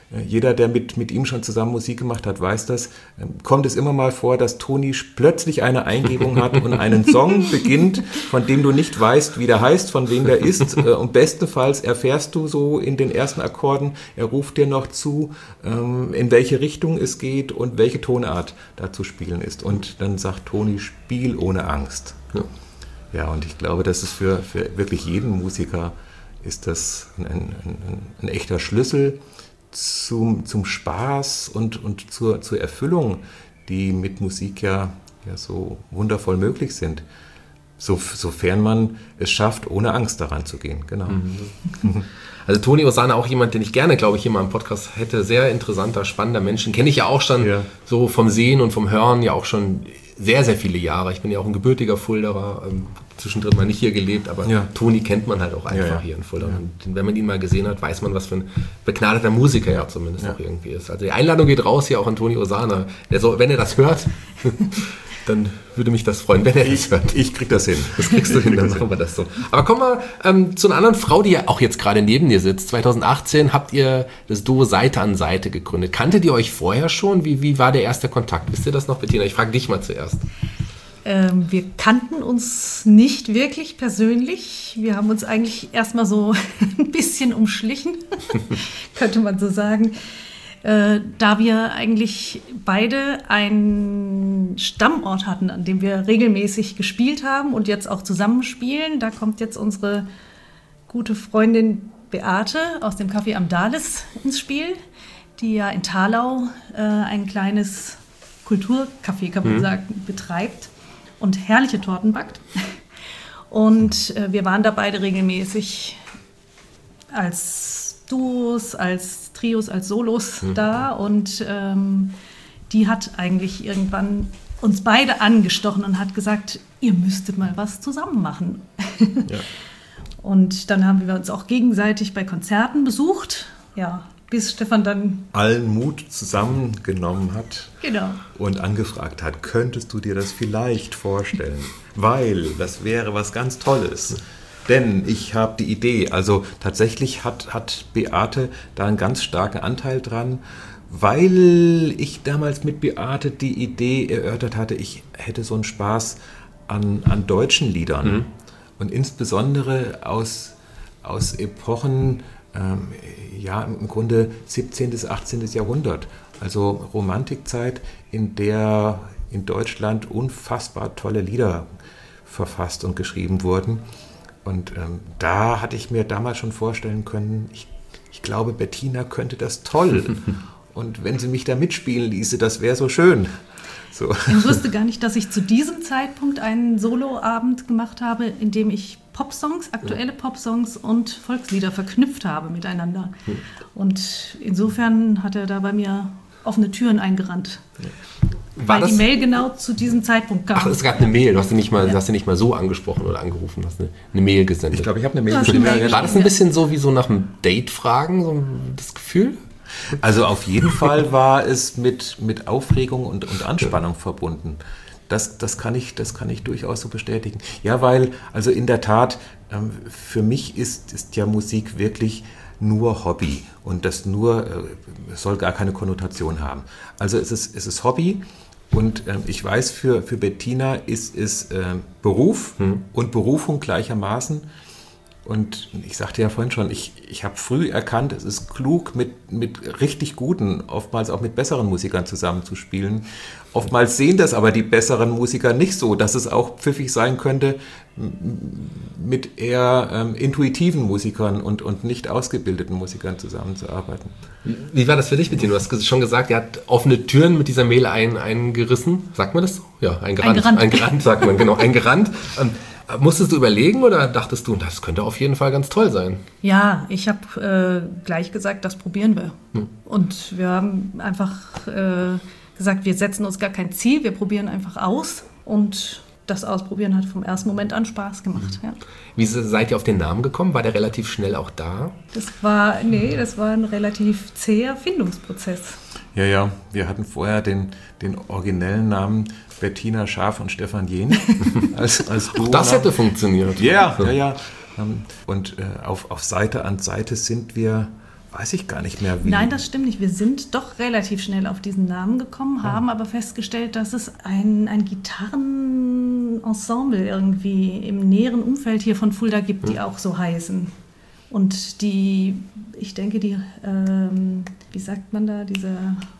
[SPEAKER 3] jeder, der mit, mit ihm schon zusammen Musik gemacht hat, weiß das, kommt es immer mal vor, dass Toni plötzlich eine Eingebung hat und einen Song beginnt, von dem du nicht weißt, wie der heißt, von wem der ist. Und bestenfalls erfährst du so in den ersten Akkorden, er ruft dir noch zu, in welche Richtung es geht und welche Tonart da zu spielen ist. Und dann sagt Toni, spiel ohne Angst. Ja, ja, und ich glaube, das ist für, für wirklich jeden Musiker ist das ein, ein, ein, ein echter Schlüssel zum, zum Spaß und, und zur, zur Erfüllung, die mit Musik ja, ja so wundervoll möglich sind. So, sofern man es schafft, ohne Angst daran zu gehen. Genau.
[SPEAKER 2] Mhm. Also Toni Osana, auch jemand, den ich gerne, glaube ich, hier mal im Podcast hätte. Sehr interessanter, spannender Menschen. Kenne ich ja auch schon ja. so vom Sehen und vom Hören ja auch schon sehr, sehr viele Jahre. Ich bin ja auch ein gebürtiger Fulderer, ähm, zwischendrin mal nicht hier gelebt, aber ja. Toni kennt man halt auch einfach ja, ja. hier in Fulda. Ja. Und wenn man ihn mal gesehen hat, weiß man, was für ein begnadeter Musiker er zumindest ja. auch irgendwie ist. Also die Einladung geht raus hier auch an Toni Osana. Der soll, wenn er das hört, dann würde mich das freuen, wenn er
[SPEAKER 3] ich,
[SPEAKER 2] das hört.
[SPEAKER 3] Ich krieg das hin.
[SPEAKER 2] Das kriegst du hin, dann machen wir das so. Aber kommen wir ähm, zu einer anderen Frau, die ja auch jetzt gerade neben dir sitzt. zwanzig achtzehn habt ihr das Duo Seite an Seite gegründet. Kanntet ihr euch vorher schon? Wie, wie war der erste Kontakt? Wisst ihr das noch, Bettina? Ich frage dich mal zuerst.
[SPEAKER 4] Ähm, wir kannten uns nicht wirklich persönlich. Wir haben uns eigentlich erstmal so ein bisschen umschlichen, könnte man so sagen. Äh, da wir eigentlich beide einen Stammort hatten, an dem wir regelmäßig gespielt haben und jetzt auch zusammenspielen. Da kommt jetzt unsere gute Freundin Beate aus dem Café am Dales ins Spiel, die ja in Thalau äh, ein kleines Kulturcafé, kann man mhm. sagen, betreibt und herrliche Torten backt. Und äh, wir waren da beide regelmäßig als Duos, als Trios, als Solos mhm. da. Und ähm, die hat eigentlich irgendwann uns beide angestochen und hat gesagt, ihr müsstet mal was zusammen machen. Ja. Und dann haben wir uns auch gegenseitig bei Konzerten besucht. Ja, bis Stefan dann
[SPEAKER 3] allen Mut zusammengenommen hat
[SPEAKER 4] genau.
[SPEAKER 3] und angefragt hat, könntest du dir das vielleicht vorstellen? Weil das wäre was ganz Tolles. Denn ich habe die Idee, also tatsächlich hat, hat Beate da einen ganz starken Anteil dran, weil ich damals mit Beate die Idee erörtert hatte, ich hätte so einen Spaß an, an deutschen Liedern. Mhm. Und insbesondere aus, aus Epochen, ähm, ja im Grunde siebzehnten bis achtzehnten Jahrhundert, also Romantikzeit, in der in Deutschland unfassbar tolle Lieder verfasst und geschrieben wurden. Und ähm, da hatte ich mir damals schon vorstellen können, ich, ich glaube, Bettina könnte das toll. Und wenn sie mich da mitspielen ließe, das wäre so schön. So.
[SPEAKER 4] Ich wusste gar nicht, dass ich zu diesem Zeitpunkt einen Soloabend gemacht habe, in dem ich Popsongs, aktuelle Popsongs und Volkslieder verknüpft habe miteinander. Und insofern hat er da bei mir offene Türen eingerannt.
[SPEAKER 2] War
[SPEAKER 4] weil
[SPEAKER 2] das,
[SPEAKER 4] die Mail genau zu diesem Zeitpunkt kam.
[SPEAKER 2] Ach, es gab eine Mail, du hast sie nicht mal, ja. hast sie nicht mal so angesprochen oder angerufen, hast eine, eine Mail gesendet.
[SPEAKER 3] Ich glaube, ich habe eine Mail
[SPEAKER 4] geschrieben.
[SPEAKER 2] War das ein bisschen so wie so nach einem Date fragen, so das Gefühl?
[SPEAKER 3] Also auf jeden Fall war es mit, mit Aufregung und, und Anspannung ja. verbunden. Das, das, kann ich, das kann ich durchaus so bestätigen. Ja, weil, also in der Tat, ähm, für mich ist, ist ja Musik wirklich nur Hobby. Und das nur äh, soll gar keine Konnotation haben. Also es ist, es ist Hobby. Und ähm, ich weiß, für, für Bettina ist es äh, Beruf hm. und Berufung gleichermaßen. Und ich sagte ja vorhin schon, ich, ich habe früh erkannt, es ist klug, mit, mit richtig guten, oftmals auch mit besseren Musikern zusammenzuspielen. Oftmals sehen das aber die besseren Musiker nicht so, dass es auch pfiffig sein könnte, mit eher ähm, intuitiven Musikern und, und nicht ausgebildeten Musikern zusammenzuarbeiten.
[SPEAKER 2] Wie war das für dich, Bettina? Du hast schon gesagt, er hat offene Türen mit dieser Mail ein, eingerissen. Sagt man das so? Ja, eingerannt.
[SPEAKER 4] Eingerannt.
[SPEAKER 2] Eingerannt, sagt man, genau, eingerannt. Ähm, Musstest du überlegen oder dachtest du, das könnte auf jeden Fall ganz toll sein?
[SPEAKER 4] Ja, ich habe äh, gleich gesagt, das probieren wir. Hm. Und wir haben einfach äh, gesagt, wir setzen uns gar kein Ziel, wir probieren einfach aus. Und das Ausprobieren hat vom ersten Moment an Spaß gemacht.
[SPEAKER 2] Mhm.
[SPEAKER 4] Ja.
[SPEAKER 2] Wie seid ihr auf den Namen gekommen? War der relativ schnell auch da?
[SPEAKER 4] Das war, nee, das war ein relativ zäher Findungsprozess.
[SPEAKER 3] Ja, ja, wir hatten vorher den, den originellen Namen Bettina Schaaf und Stefan Jehn. Als, als
[SPEAKER 2] Auch das hätte funktioniert.
[SPEAKER 3] Ja, ja, ja. Und äh, auf, auf Seite an Seite sind wir, weiß ich gar nicht mehr, wie.
[SPEAKER 4] Nein, das stimmt nicht. Wir sind doch relativ schnell auf diesen Namen gekommen, haben ja. aber festgestellt, dass es ein, ein Gitarrenensemble irgendwie im näheren Umfeld hier von Fulda gibt, die hm. auch so heißen. Und die, ich denke, die, ähm, wie sagt man da, diese...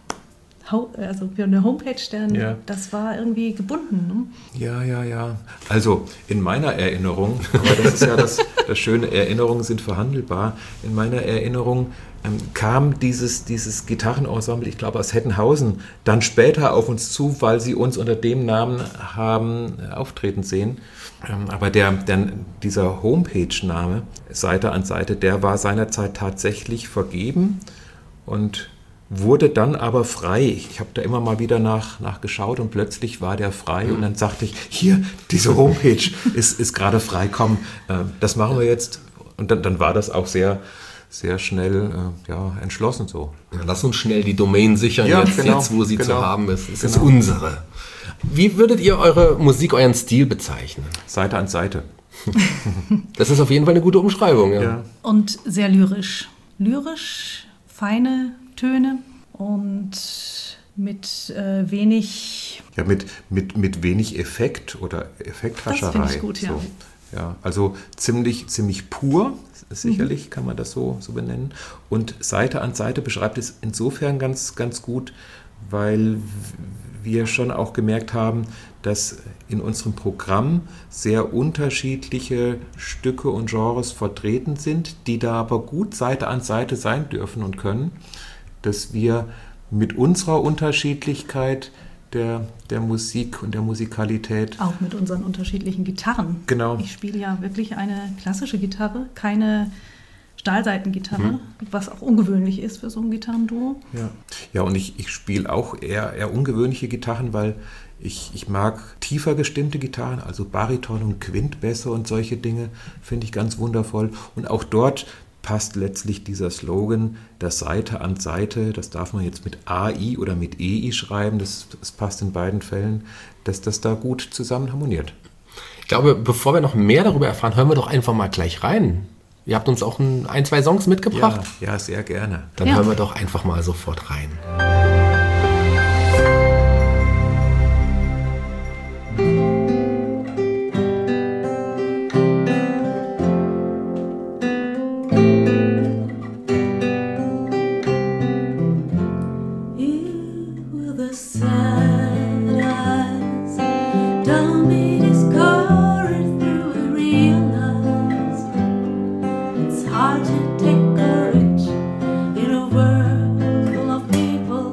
[SPEAKER 4] Also für eine Homepage, der, ja. das war irgendwie gebunden. Ne?
[SPEAKER 3] Ja, ja, ja. Also in meiner Erinnerung, aber das ist ja das, das Schöne, Erinnerungen sind verhandelbar. In meiner Erinnerung ähm, kam dieses, dieses Gitarrenensemble, ich glaube aus Hettenhausen, dann später auf uns zu, weil sie uns unter dem Namen haben äh, auftreten sehen. Ähm, aber der, der, dieser Homepage-Name, Seite an Seite, der war seinerzeit tatsächlich vergeben und wurde dann aber frei. Ich habe da immer mal wieder nach, nach geschaut und plötzlich war der frei und dann sagte ich, hier, diese Homepage ist, ist gerade frei, komm, äh, das machen wir jetzt. Und dann, dann war das auch sehr, sehr schnell äh, ja, entschlossen so.
[SPEAKER 2] Ja, lass uns schnell die Domain sichern, ja, jetzt, genau, jetzt wo sie genau. zu haben ist. Es genau. ist unsere. Wie würdet ihr eure Musik, euren Stil bezeichnen?
[SPEAKER 3] Seite an Seite.
[SPEAKER 2] Das ist auf jeden Fall eine gute Umschreibung. Ja.
[SPEAKER 4] Ja. Und sehr lyrisch. Lyrisch, feine Töne und mit äh, wenig...
[SPEAKER 3] Ja, mit, mit, mit wenig Effekt oder Effekthascherei.
[SPEAKER 4] Das finde ich gut, ja.
[SPEAKER 3] So, ja. Also ziemlich, ziemlich pur, sicherlich mhm. kann man das so, so benennen. Und Seite an Seite beschreibt es insofern ganz, ganz gut, weil wir schon auch gemerkt haben, dass in unserem Programm sehr unterschiedliche Stücke und Genres vertreten sind, die da aber gut Seite an Seite sein dürfen und können. Dass wir mit unserer Unterschiedlichkeit der, der Musik und der Musikalität...
[SPEAKER 4] Auch mit unseren unterschiedlichen Gitarren.
[SPEAKER 3] Genau.
[SPEAKER 4] Ich spiele ja wirklich eine klassische Gitarre, keine Stahlseitengitarre, mhm. was auch ungewöhnlich ist für so ein Gitarrenduo.
[SPEAKER 3] Ja, ja und ich, ich spiele auch eher, eher ungewöhnliche Gitarren, weil ich, ich mag tiefer gestimmte Gitarren, also Bariton und Quintbässe und solche Dinge, finde ich ganz wundervoll. Und auch dort passt letztlich dieser Slogan, das Seite an Seite, das darf man jetzt mit A I oder mit E I schreiben, das, das passt in beiden Fällen, dass das da gut zusammen harmoniert.
[SPEAKER 2] Ich glaube, bevor wir noch mehr darüber erfahren, hören wir doch einfach mal gleich rein. Ihr habt uns auch ein, ein zwei Songs mitgebracht.
[SPEAKER 3] Ja, ja, sehr gerne.
[SPEAKER 2] Dann
[SPEAKER 4] ja.
[SPEAKER 2] hören wir doch einfach mal sofort rein.
[SPEAKER 5] Hard to take courage in a world full of people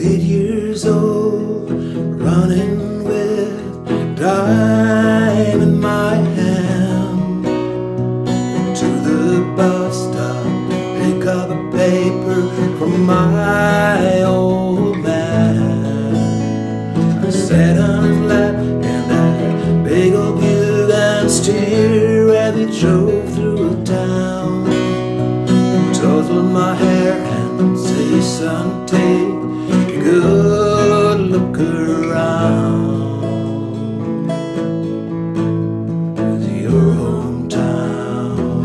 [SPEAKER 5] eight years old, running with dime in my hand to the bus stop, pick up a paper from my old man. I sat on his lap in that big old Buick and steer as we drove through a town. Total my hair and say, son, take a good look around. Is your hometown?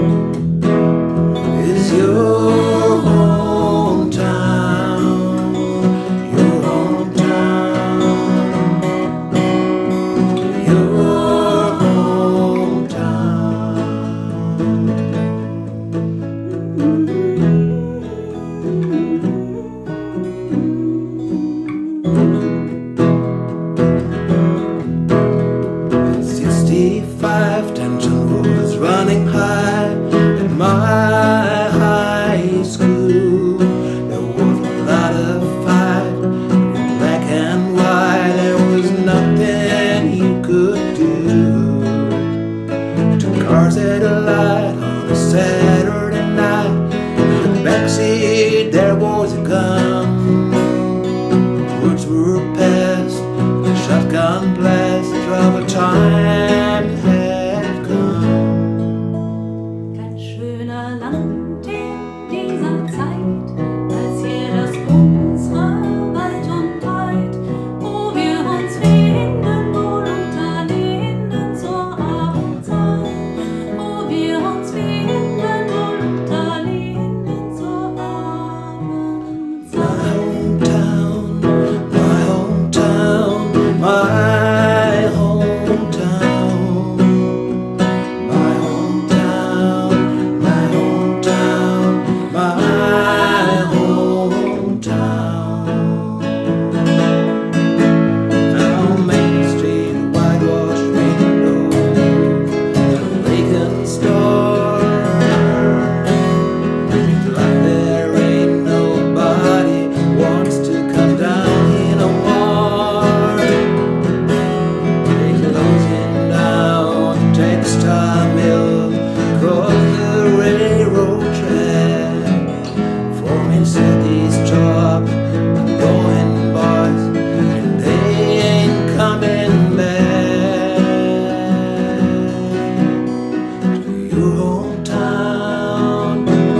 [SPEAKER 5] Is your hometown? Your hometown? Your sixty-five, tension was running high at my high school. There was a lot of fight, black and white. There was nothing you could do. Two cars at a light on a Saturday night. In the backseat there was a gun. Words were passed, a shotgun blast, trouble time had come.
[SPEAKER 6] Kein schöner Land in dieser Zeit, als hier das unsere weit und breit, wo wir uns finden, wohl unter Linden zur Abendzeit, wo wir uns finden, wohl unter Linden zur
[SPEAKER 5] My
[SPEAKER 6] Abendzeit.
[SPEAKER 5] hometown, my hometown, my hometown, my hometown, my hometown, my hometown. Down Main Street, whitewashed windows, the vacant store. It's like there ain't nobody wants to come down here no more. They closing down textile mill, across the railroad track. Foreman said these jobs are going, boys, and they ain't coming back to your hometown.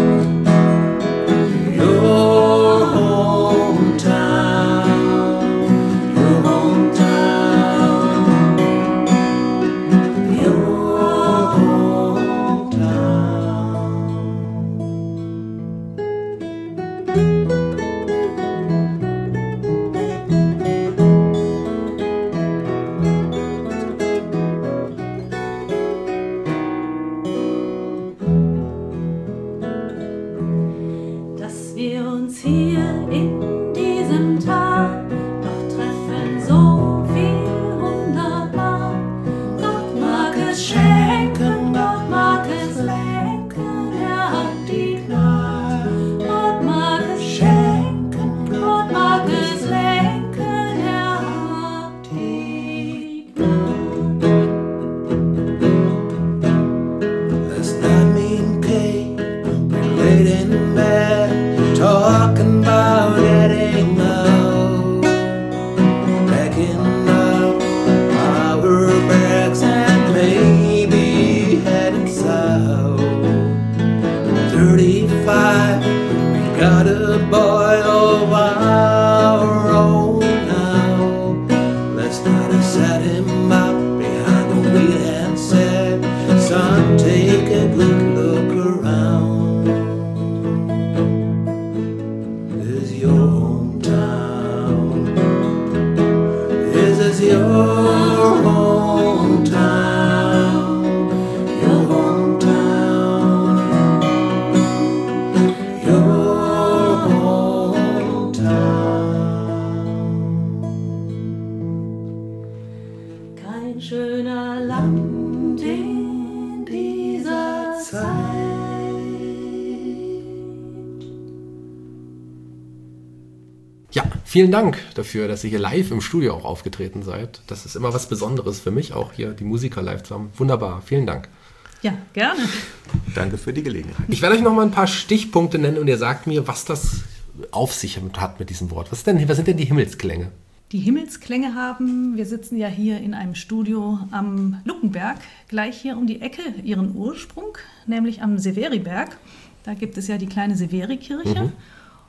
[SPEAKER 5] Your hometown, your hometown, your
[SPEAKER 6] Dass wir uns hier in diesem Tal noch treffen, so viel wunderbar. Gott mag es schenken, Gott mag es lenken, er hat die Gnade. Gott mag es schenken, Gott mag es lenken, er hat die Gnade.
[SPEAKER 5] Last night me and Kate, we laid in bed, talking about Eddie Mao, packing up our bags and maybe heading south. Thirty-five, we got a boy of our own now. Last night I sat him up behind the wheel and said, son, take a good look around. This is your hometown. This is your hometown. Your hometown. Your hometown.
[SPEAKER 2] Ja, vielen Dank dafür, dass ihr hier live im Studio auch aufgetreten seid. Das ist immer was Besonderes für mich, auch hier die Musiker live zu haben. Wunderbar, vielen Dank.
[SPEAKER 4] Ja, gerne.
[SPEAKER 3] Danke für die Gelegenheit.
[SPEAKER 2] Ich werde euch noch mal ein paar Stichpunkte nennen und ihr sagt mir, was das auf sich hat mit diesem Wort. Was, denn, was sind denn die Himmelsklänge?
[SPEAKER 4] Die Himmelsklänge haben, wir sitzen ja hier in einem Studio am Luckenberg, gleich hier um die Ecke, ihren Ursprung, nämlich am Severiberg. Da gibt es ja die kleine Severikirche. Mhm.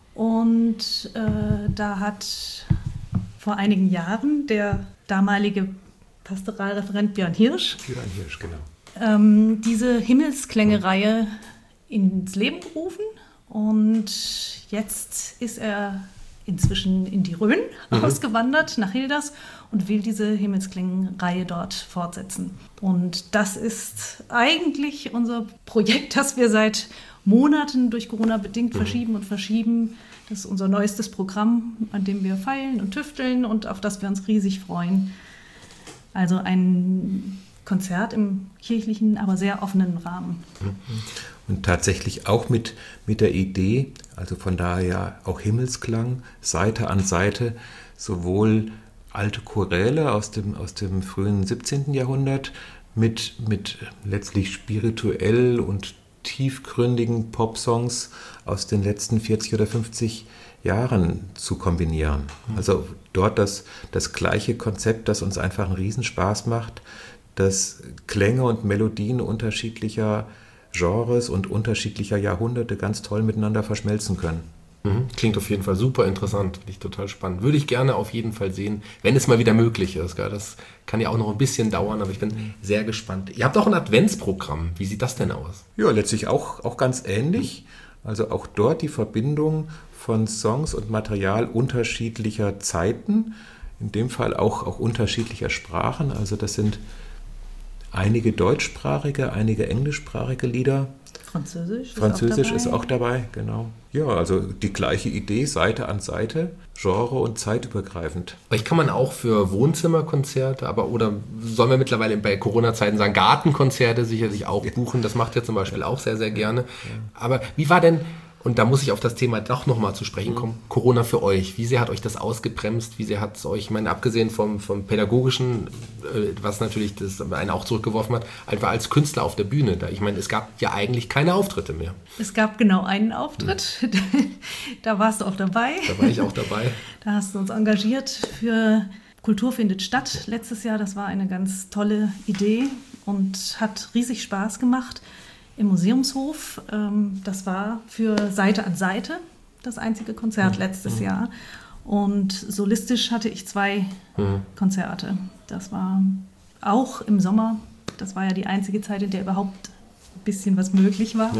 [SPEAKER 4] Und äh, da hat vor einigen Jahren der damalige Pastoralreferent Björn Hirsch,
[SPEAKER 3] Björn Hirsch, genau.
[SPEAKER 4] ähm, diese Himmelsklänge-Reihe ins Leben gerufen. Und jetzt ist er inzwischen in die Rhön mhm. ausgewandert, nach Hilders, und will diese Himmelsklängen-Reihe dort fortsetzen. Und das ist eigentlich unser Projekt, das wir seit Monaten durch Corona bedingt mhm. verschieben und verschieben. Das ist unser neuestes Programm, an dem wir feilen und tüfteln und auf das wir uns riesig freuen. Also ein Konzert im kirchlichen, aber sehr offenen Rahmen.
[SPEAKER 3] Und tatsächlich auch mit, mit der Idee, also von daher auch Himmelsklang, Seite an Seite, sowohl alte Choräle aus dem, aus dem frühen siebzehnten Jahrhundert mit, mit letztlich spirituell und tiefgründigen Popsongs aus den letzten vierzig oder fünfzig Jahren zu kombinieren. Also dort das, das gleiche Konzept, das uns einfach einen Riesenspaß macht, dass Klänge und Melodien unterschiedlicher Genres und unterschiedlicher Jahrhunderte ganz toll miteinander verschmelzen können.
[SPEAKER 2] Mhm. Klingt auf jeden Fall super interessant, finde ich total spannend. Würde ich gerne auf jeden Fall sehen, wenn es mal wieder möglich ist. Gell? Das kann ja auch noch ein bisschen dauern, aber ich bin mhm. sehr gespannt. Ihr habt auch ein Adventsprogramm. Wie sieht das denn aus?
[SPEAKER 3] Ja, letztlich auch, auch ganz ähnlich. Also auch dort die Verbindung von Songs und Material unterschiedlicher Zeiten, in dem Fall auch, auch unterschiedlicher Sprachen. Also das sind einige deutschsprachige, einige englischsprachige Lieder.
[SPEAKER 4] Französisch,
[SPEAKER 3] Französisch
[SPEAKER 4] ist, auch
[SPEAKER 3] ist auch dabei, genau. Ja, also die gleiche Idee, Seite an Seite, genre- und zeitübergreifend.
[SPEAKER 2] Euch kann man auch für Wohnzimmerkonzerte, aber oder sollen wir mittlerweile bei Corona-Zeiten sagen, Gartenkonzerte sicherlich auch buchen. Das macht ihr zum Beispiel auch sehr, sehr gerne. Aber wie war denn, und da muss ich auf das Thema doch nochmal zu sprechen kommen, Corona für euch? Wie sehr hat euch das ausgebremst? Wie sehr hat es euch, ich meine, abgesehen vom, vom Pädagogischen, äh, was natürlich das einen auch zurückgeworfen hat, einfach als Künstler auf der Bühne? Da, ich meine, es gab ja eigentlich keine Auftritte mehr.
[SPEAKER 4] Es gab genau einen Auftritt. Ja. Da warst du auch dabei.
[SPEAKER 2] Da war ich auch dabei.
[SPEAKER 4] Da hast du uns engagiert für Kultur findet statt letztes Jahr. Das war eine ganz tolle Idee und hat riesig Spaß gemacht. Im Museumshof, ähm, das war für Seite an Seite das einzige Konzert mhm. letztes mhm. Jahr. Und solistisch hatte ich zwei mhm. Konzerte. Das war auch im Sommer. Das war ja die einzige Zeit, in der überhaupt ein bisschen was möglich war.
[SPEAKER 3] Ja,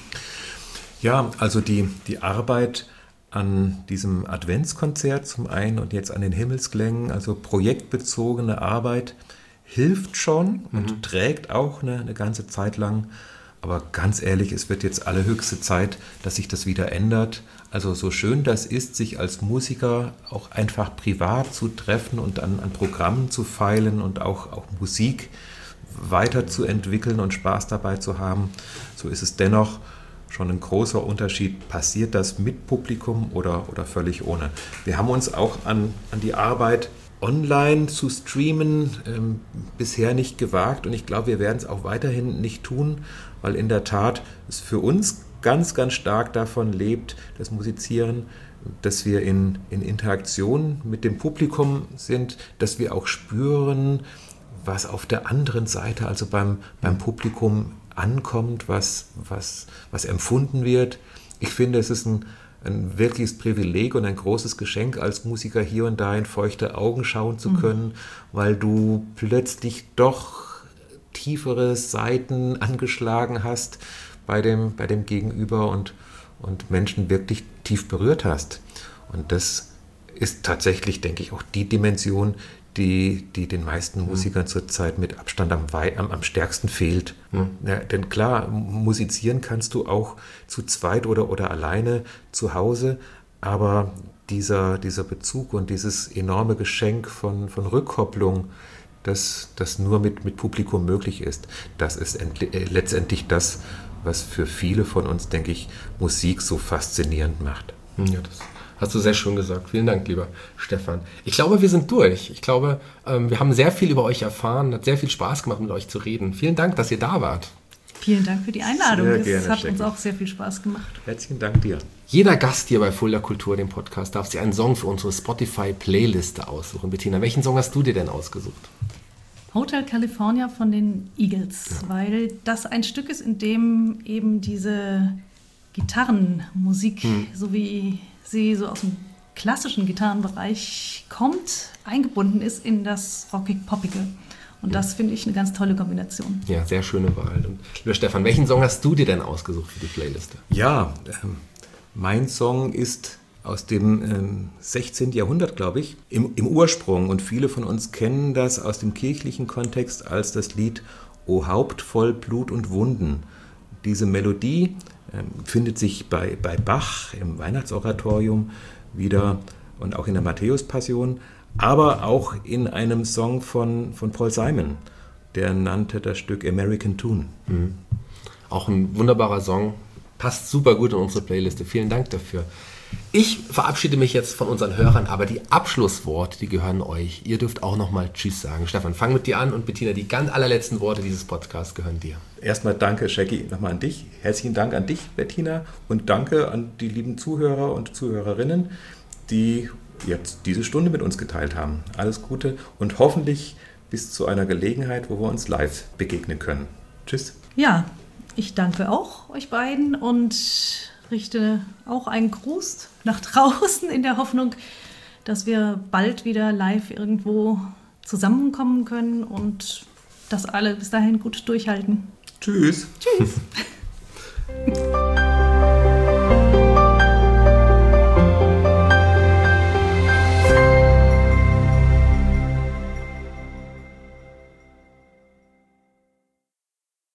[SPEAKER 3] ja, also die, die Arbeit an diesem Adventskonzert zum einen und jetzt an den Himmelsklängen, also projektbezogene Arbeit, hilft schon und mhm. trägt auch eine, eine ganze Zeit lang. Aber ganz ehrlich, es wird jetzt allerhöchste Zeit, dass sich das wieder ändert. Also so schön das ist, sich als Musiker auch einfach privat zu treffen und an, an Programmen zu feilen und auch, auch Musik weiterzuentwickeln und Spaß dabei zu haben, so ist es dennoch schon ein großer Unterschied. Passiert das mit Publikum oder, oder völlig ohne? Wir haben uns auch an, an die Arbeit online zu streamen ähm, bisher nicht gewagt und ich glaube, wir werden es auch weiterhin nicht tun, weil in der Tat es für uns ganz, ganz stark davon lebt, das Musizieren, dass wir in, in Interaktion mit dem Publikum sind, dass wir auch spüren, was auf der anderen Seite, also beim, beim Publikum ankommt, was, was, was empfunden wird. Ich finde, es ist ein ein wirkliches Privileg und ein großes Geschenk, als Musiker hier und da in feuchte Augen schauen zu können, mhm. weil du plötzlich doch tiefere Seiten angeschlagen hast bei dem, bei dem Gegenüber und, und Menschen wirklich tief berührt hast. Und das ist tatsächlich, denke ich, auch die Dimension, die, die den meisten Musikern zurzeit mit Abstand am, am, am stärksten fehlt. Mhm. Ja, denn klar, musizieren kannst du auch zu zweit oder, oder alleine zu Hause, aber dieser, dieser Bezug und dieses enorme Geschenk von, von Rückkopplung, das, das nur mit, mit Publikum möglich ist, das ist endlich, äh, letztendlich das, was für viele von uns, denke ich, Musik so faszinierend macht.
[SPEAKER 2] Ja, das Hast du sehr schön gesagt. Vielen Dank, lieber Stefan. Ich glaube, wir sind durch. Ich glaube, ähm, wir haben sehr viel über euch erfahren. Hat sehr viel Spaß gemacht, mit euch zu reden. Vielen Dank, dass ihr da wart.
[SPEAKER 4] Vielen Dank für die Einladung.
[SPEAKER 3] Sehr
[SPEAKER 4] Es
[SPEAKER 3] gerne,
[SPEAKER 4] hat
[SPEAKER 3] Jackie.
[SPEAKER 4] uns auch sehr viel Spaß gemacht.
[SPEAKER 3] Herzlichen Dank dir.
[SPEAKER 2] Jeder Gast hier bei Fulda Kultur, dem Podcast, darf sich einen Song für unsere Spotify-Playliste aussuchen. Bettina, welchen Song hast du dir denn ausgesucht?
[SPEAKER 4] Hotel California von den Eagles, ja. Weil das ein Stück ist, in dem eben diese Gitarrenmusik, hm. so wie sie so aus dem klassischen Gitarrenbereich kommt, eingebunden ist in das rockig-poppige. Und das finde ich eine ganz tolle Kombination.
[SPEAKER 2] Ja, sehr schöne Wahl. Und lieber Stefan, welchen Song hast du dir denn ausgesucht für die Playliste?
[SPEAKER 3] Ja, ähm, mein Song ist aus dem ähm, sechzehnten Jahrhundert, glaube ich, im, im Ursprung. Und viele von uns kennen das aus dem kirchlichen Kontext als das Lied O Haupt voll Blut und Wunden. Diese Melodie ähm, findet sich bei, bei Bach im Weihnachtsoratorium wieder und auch in der Matthäus-Passion, aber auch in einem Song von, von Paul Simon, der nannte das Stück American Tune.
[SPEAKER 2] Mhm. Auch ein wunderbarer Song, passt super gut in unsere Playliste. Vielen Dank dafür. Ich verabschiede mich jetzt von unseren Hörern, aber die Abschlussworte, die gehören euch. Ihr dürft auch nochmal Tschüss sagen. Stefan, fang mit dir an und Bettina, die ganz allerletzten Worte dieses Podcasts gehören dir.
[SPEAKER 3] Erstmal danke, Jackie, nochmal an dich. Herzlichen Dank an dich, Bettina, und danke an die lieben Zuhörer und Zuhörerinnen, die jetzt diese Stunde mit uns geteilt haben. Alles Gute und hoffentlich bis zu einer Gelegenheit, wo wir uns live begegnen können. Tschüss.
[SPEAKER 4] Ja, ich danke auch euch beiden und richte auch einen Gruß nach draußen in der Hoffnung, dass wir bald wieder live irgendwo zusammenkommen können und das alle bis dahin gut durchhalten.
[SPEAKER 3] Tschüss.
[SPEAKER 4] Tschüss.